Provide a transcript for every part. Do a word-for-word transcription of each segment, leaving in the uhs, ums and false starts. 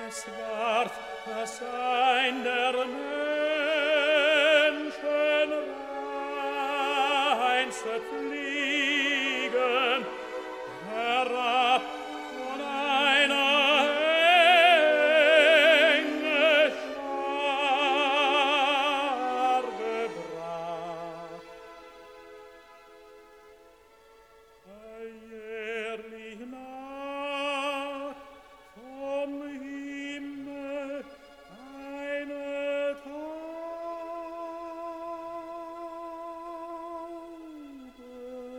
Es ward das Sein der Menschen reinste Fliegen herab von einer enge Schar gebracht. Jährlich naht vom Himmel eine Taube,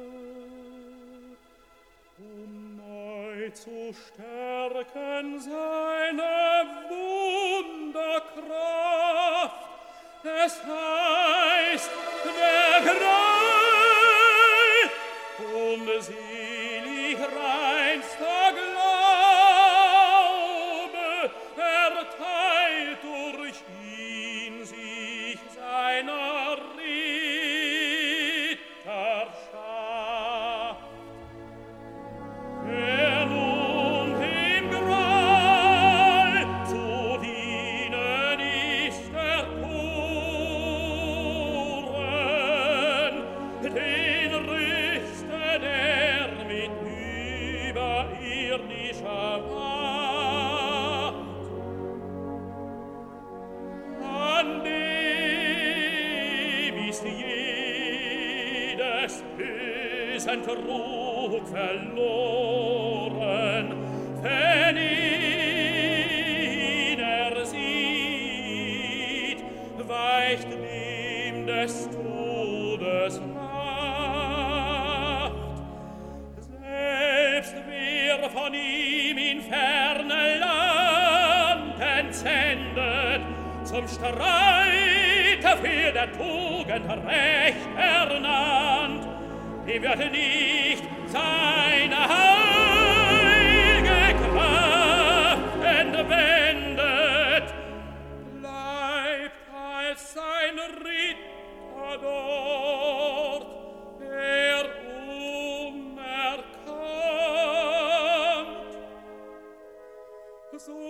um neu zu stärken seine Wunderkraft. Es heißt, der Greil und selig reinster Glaube erteilt durch ihn sich seiner Ritterschaft. Wer nun dem Gral zu dienen ist erkoren, den rüste der mit überirdischer Macht. An dem ist jedes bösen Trug verloren, wenn ihn er sieht, weicht dem des Todes Macht. Selbst wer von ihm in ferne Land entsendet, zum Streite für der Tugend Recht ernannt, dem wird nicht seine heilge Kraft entwendet, bleibt als sein Ritter dort, der unerkannt. So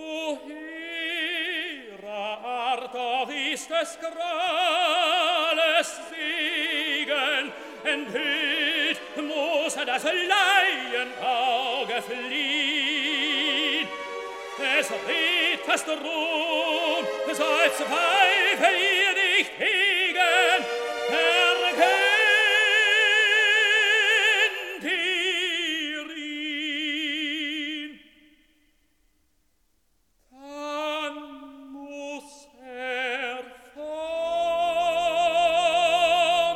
hehrer Art auch ist des Grales Segen, enthüllt muss das Laienauge fliehen. Des Ritters Ruhm soll Zweifel ihr nicht hegen, erkennt ihr ihn. Dann muss er von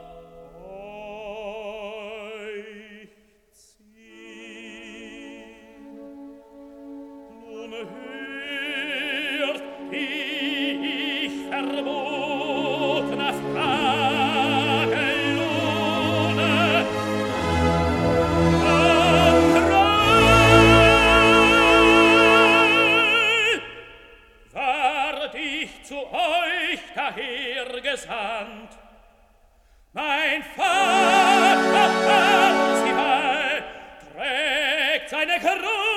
euch ziehen. Nun hört, wie ich verbotene Frage lohne. Andrei, ward ich zu euch daher gesandt, mein Vater Parzival trägt seine Krone